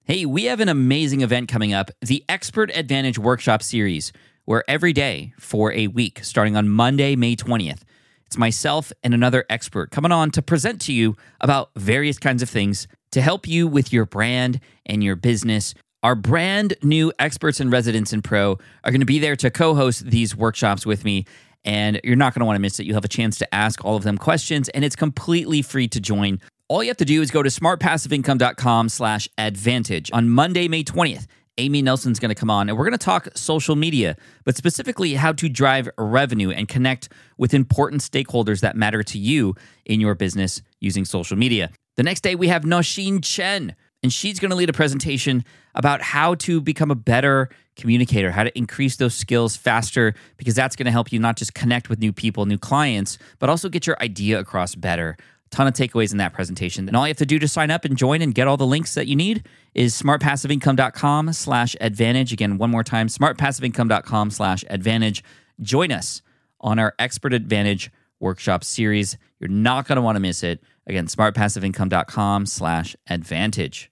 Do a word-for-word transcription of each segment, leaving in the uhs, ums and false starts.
Hey, we have an amazing event coming up, the Expert Advantage Workshop Series, where every day for a week, starting on Monday, May twentieth, it's myself and another expert coming on to present to you about various kinds of things to help you with your brand and your business. Our brand new experts and residents in Pro are going to be there to co-host these workshops with me, and you're not going to want to miss it. You'll have a chance to ask all of them questions, and it's completely free to join. All you have to do is go to smartpassiveincome.com slash advantage. On Monday, May twentieth, Amy Nelson's going to come on, and we're going to talk social media, but specifically how to drive revenue and connect with important stakeholders that matter to you in your business using social media. The next day, we have Nosheen Chen, and she's going to lead a presentation about how to become a better communicator, how to increase those skills faster, because that's going to help you not just connect with new people, new clients, but also get your idea across better. Ton of takeaways in that presentation. And all you have to do to sign up and join and get all the links that you need is smartpassiveincome.com slash advantage. Again, one more time, smartpassiveincome.com slash advantage. Join us on our Expert Advantage Workshop Series. You're not going to want to miss it. Again, smartpassiveincome.com slash advantage.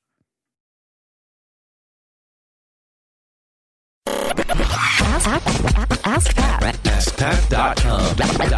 Ask, ask, ask Pat. ask pat dot com.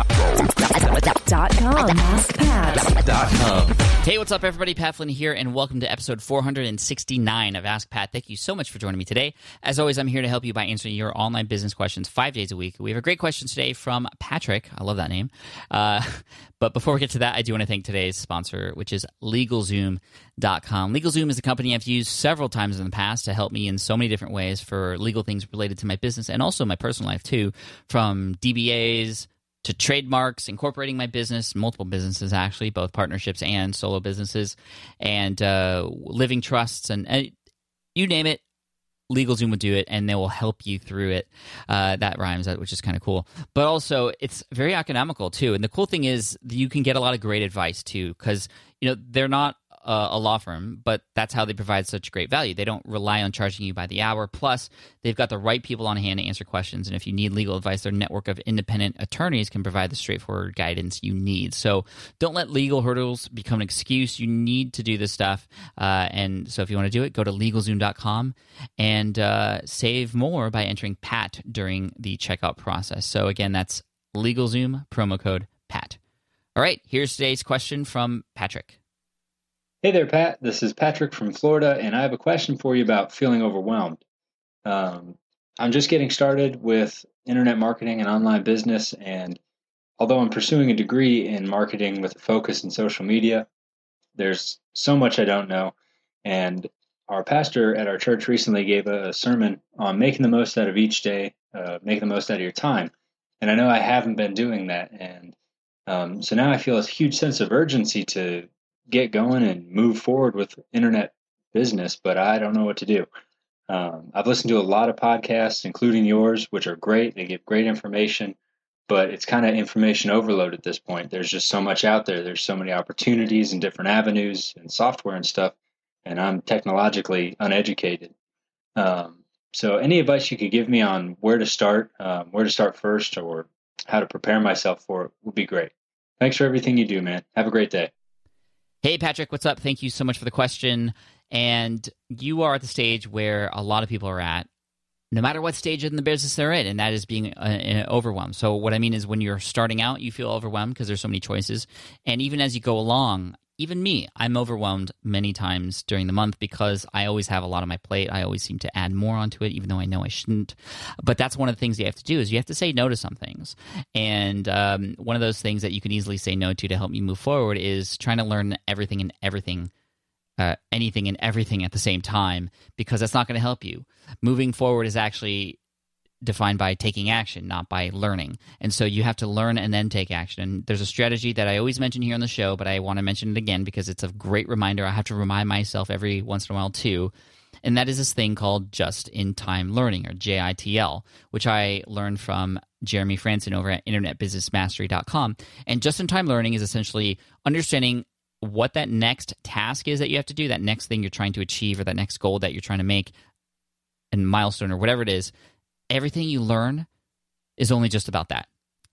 Dot com. ask pat dot com. Hey, what's up, everybody? Pat Flynn here, and welcome to episode four hundred sixty-nine of Ask Pat. Thank you so much for joining me today. As always, I'm here to help you by answering your online business questions five days a week. We have a great question today from Patrick. I love that name. Uh, but before we get to that, I do want to thank today's sponsor, which is LegalZoom dot com. LegalZoom is a company I've used several times in the past to help me in so many different ways for legal things related to my business and also my personal life too, from D B As to trademarks, incorporating my business, multiple businesses actually, both partnerships and solo businesses, and uh, living trusts, and, and you name it, LegalZoom would do it, and they will help you through it. Uh, that rhymes, which is kind of cool. But also, it's very economical too. And the cool thing is you can get a lot of great advice too, because you know they're not Uh, a law firm, but that's how they provide such great value. They don't rely on charging you by the hour. Plus, they've got the right people on hand to answer questions. And if you need legal advice, their network of independent attorneys can provide the straightforward guidance you need. So don't let legal hurdles become an excuse. You need to do this stuff. Uh, and so if you want to do it, go to LegalZoom dot com and uh, save more by entering PAT during the checkout process. So again, that's LegalZoom, promo code PAT. All right, here's today's question from Patrick. Hey there, Pat. This is Patrick from Florida, and I have a question for you about feeling overwhelmed. Um, I'm just getting started with internet marketing and online business, and although I'm pursuing a degree in marketing with a focus in social media, there's so much I don't know. And our pastor at our church recently gave a sermon on making the most out of each day, uh, making the most out of your time. And I know I haven't been doing that. And um, so now I feel a huge sense of urgency to get going and move forward with internet business, but I don't know what to do. Um, I've listened to a lot of podcasts, including yours, which are great. They give great information, but it's kind of information overload at this point. There's just so much out there. There's so many opportunities and different avenues and software and stuff, and I'm technologically uneducated. Um, so any advice you could give me on where to start, um, where to start first, or how to prepare myself for it would be great. Thanks for everything you do, man. Have a great day. Hey, Patrick, what's up? Thank you so much for the question. And you are at the stage where a lot of people are at, no matter what stage in the business they're in, and that is being uh, overwhelmed. So what I mean is when you're starting out, you feel overwhelmed because there's so many choices. And even as you go along, even me, I'm overwhelmed many times during the month because I always have a lot on my plate. I always seem to add more onto it, even though I know I shouldn't. But that's one of the things you have to do is you have to say no to some things. And um, one of those things that you can easily say no to to help me move forward is trying to learn everything and everything, uh, anything and everything at the same time, because that's not going to help you. Moving forward is actually defined by taking action, not by learning. And so you have to learn and then take action. And there's a strategy that I always mention here on the show, but I want to mention it again because it's a great reminder. I have to remind myself every once in a while too. And that is this thing called just-in-time learning, or J I T L, which I learned from Jeremy Franson over at internet business mastery dot com. And just-in-time learning is essentially understanding what that next task is that you have to do, that next thing you're trying to achieve, or that next goal that you're trying to make, and milestone or whatever it is. Everything you learn is only just about that.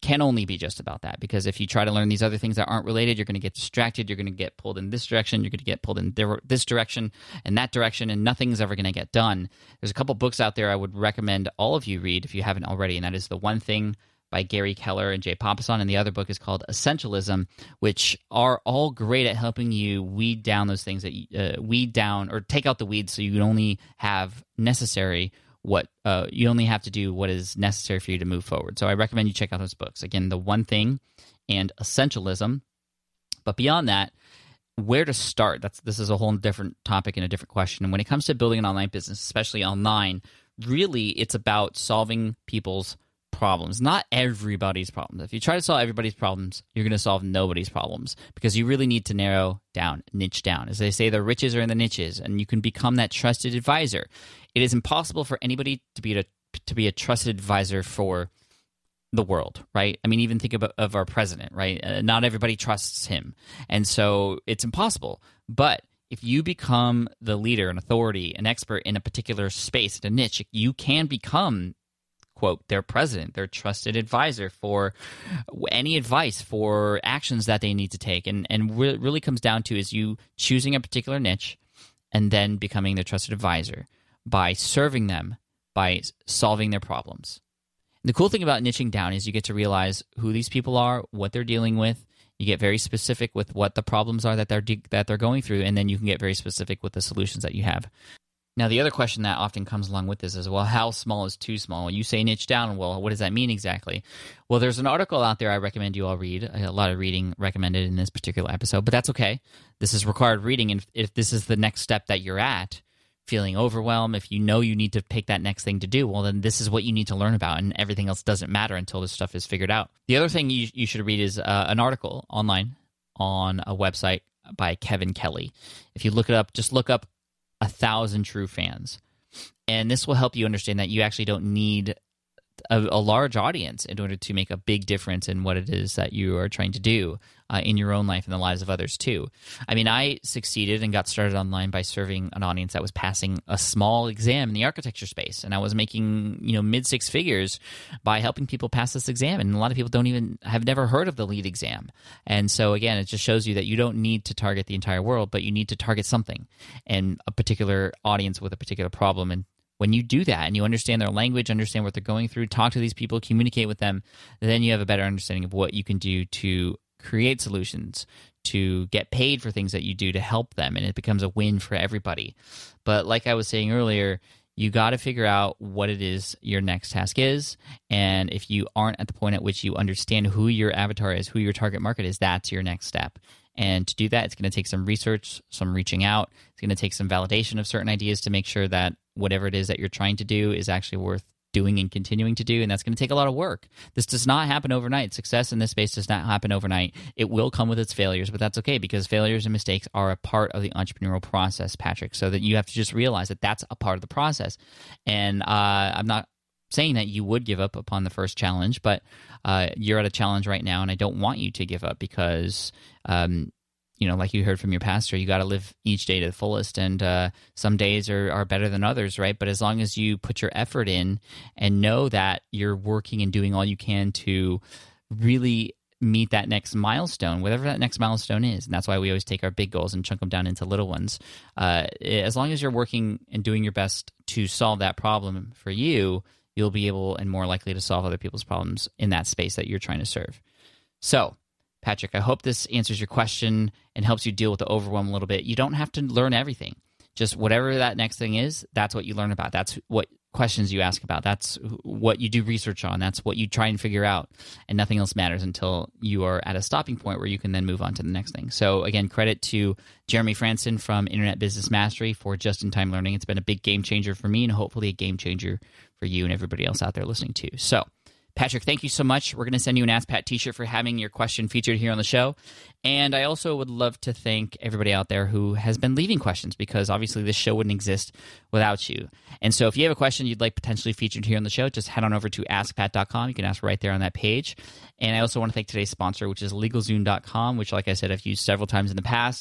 can only be just about that, because if you try to learn these other things that aren't related, you're going to get distracted, you're going to get pulled in this direction, you're going to get pulled in this direction and that direction, and nothing's ever going to get done. There's a couple books out there I would recommend all of you read if you haven't already, and that is The One Thing by Gary Keller and Jay Papasan, and the other book is called Essentialism, which are all great at helping you weed down those things that you, uh, weed down or take out the weeds, so you only have necessary what uh, you only have to do what is necessary for you to move forward. So I recommend you check out those books. Again, The One Thing and Essentialism. But beyond that, where to start? That's this is a whole different topic and a different question. And when it comes to building an online business, especially online, really it's about solving people's problems, not everybody's problems. If you try to solve everybody's problems, you're going to solve nobody's problems, because you really need to narrow down, niche down. As they say, the riches are in the niches, and you can become that trusted advisor. It is impossible for anybody to be a, to be a trusted advisor for the world, right? I mean, even think about of our president, right? Uh, not everybody trusts him, and so it's impossible. But if you become the leader, an authority, an expert in a particular space, in a niche, you can become, quote, their president, their trusted advisor for any advice, for actions that they need to take. And and what it really comes down to is you choosing a particular niche and then becoming their trusted advisor by serving them, by solving their problems. And the cool thing about niching down is you get to realize who these people are, what they're dealing with. You get very specific with what the problems are that they're de- that they're going through, and then you can get very specific with the solutions that you have. Now, the other question that often comes along with this is, well, how small is too small? You say niche down. Well, what does that mean exactly? Well, there's an article out there I recommend you all read. A lot of reading recommended in this particular episode, but that's okay. This is required reading, and if this is the next step that you're at, feeling overwhelmed, if you know you need to pick that next thing to do, well, then this is what you need to learn about, and everything else doesn't matter until this stuff is figured out. The other thing you, you should read is uh, an article online on a website by Kevin Kelly. If you look it up, just look up A Thousand True Fans. And this will help you understand that you actually don't need a, a large audience in order to make a big difference in what it is that you are trying to do uh, in your own life and the lives of others too. I mean, I succeeded and got started online by serving an audience that was passing a small exam in the architecture space. And I was making, you know, mid six figures by helping people pass this exam. And a lot of people don't even have never heard of the LEED exam. And so again, it just shows you that you don't need to target the entire world, but you need to target something and a particular audience with a particular problem. And when you do that and you understand their language, understand what they're going through, talk to these people, communicate with them, then you have a better understanding of what you can do to create solutions, to get paid for things that you do to help them, and it becomes a win for everybody. But like I was saying earlier, you got to figure out what it is your next task is, and if you aren't at the point at which you understand who your avatar is, who your target market is, that's your next step. And to do that, it's going to take some research, some reaching out. It's going to take some validation of certain ideas to make sure that whatever it is that you're trying to do is actually worth doing and continuing to do, and that's going to take a lot of work. This does not happen overnight. Success in this space does not happen overnight. It will come with its failures, but that's okay, because failures and mistakes are a part of the entrepreneurial process, Patrick, so that you have to just realize that that's a part of the process. And uh, I'm not saying that you would give up upon the first challenge, but uh, you're at a challenge right now, and I don't want you to give up because um, you know, like you heard from your pastor, you got to live each day to the fullest, and uh, some days are, are better than others, right? But as long as you put your effort in and know that you're working and doing all you can to really meet that next milestone, whatever that next milestone is, and that's why we always take our big goals and chunk them down into little ones. Uh, as long as you're working and doing your best to solve that problem for you, you'll be able and more likely to solve other people's problems in that space that you're trying to serve. So, Patrick, I hope this answers your question and helps you deal with the overwhelm a little bit. You don't have to learn everything. Just whatever that next thing is, that's what you learn about. That's what questions you ask about. That's what you do research on. That's what you try and figure out. And nothing else matters until you are at a stopping point where you can then move on to the next thing. So again, credit to Jeremy Franson from Internet Business Mastery for just-in-time learning. It's been a big game changer for me and hopefully a game changer for you and everybody else out there listening too. So Patrick, thank you so much. We're going to send you an Ask Pat t-shirt for having your question featured here on the show. And I also would love to thank everybody out there who has been leaving questions, because obviously this show wouldn't exist without you. And so if you have a question you'd like potentially featured here on the show, just head on over to ask pat dot com. You can ask right there on that page. And I also want to thank today's sponsor, which is LegalZoom dot com, which, like I said, I've used several times in the past.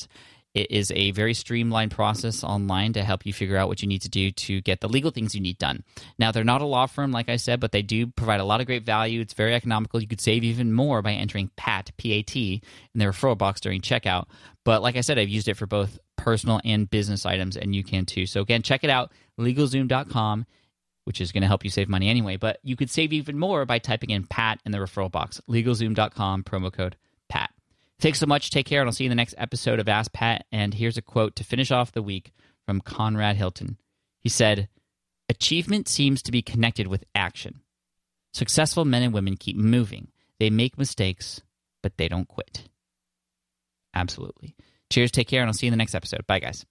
It is a very streamlined process online to help you figure out what you need to do to get the legal things you need done. Now, they're not a law firm, like I said, but they do provide a lot of great value. It's very economical. You could save even more by entering PAT, P A T, in their referral box during checkout. But like I said, I've used it for both personal and business items, and you can too. So again, check it out, LegalZoom dot com, which is going to help you save money anyway. But you could save even more by typing in PAT in the referral box, LegalZoom dot com, promo code PAT. Thanks so much. Take care, and I'll see you in the next episode of Ask Pat. And here's a quote to finish off the week from Conrad Hilton. He said, "Achievement seems to be connected with action. Successful men and women keep moving. They make mistakes, but they don't quit." Absolutely. Cheers, take care, and I'll see you in the next episode. Bye, guys.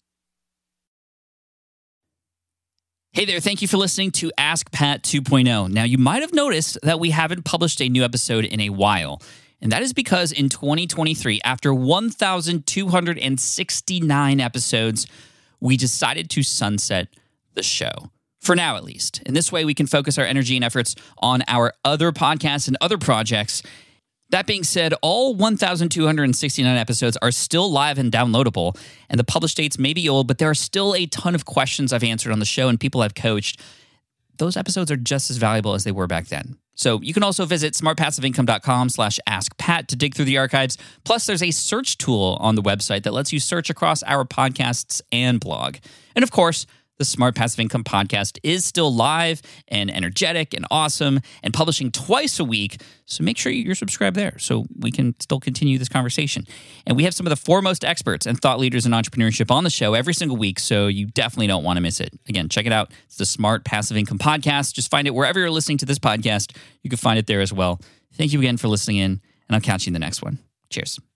Hey there, thank you for listening to Ask Pat two point oh. Now, you might have noticed that we haven't published a new episode in a while. And that is because in twenty twenty-three, after one thousand two hundred sixty-nine episodes, we decided to sunset the show. For now, at least. In this way, we can focus our energy and efforts on our other podcasts and other projects. That being said, all one thousand two hundred sixty-nine episodes are still live and downloadable, and the published dates may be old, but there are still a ton of questions I've answered on the show and people I've coached. Those episodes are just as valuable as they were back then. So you can also visit smartpassiveincome.com slash askpat to dig through the archives. Plus, there's a search tool on the website that lets you search across our podcasts and blog. And of course, the Smart Passive Income podcast is still live and energetic and awesome and publishing twice a week. So make sure you're subscribed there so we can still continue this conversation. And we have some of the foremost experts and thought leaders in entrepreneurship on the show every single week, so you definitely don't want to miss it. Again, check it out. It's the Smart Passive Income podcast. Just find it wherever you're listening to this podcast. You can find it there as well. Thank you again for listening in, and I'll catch you in the next one. Cheers.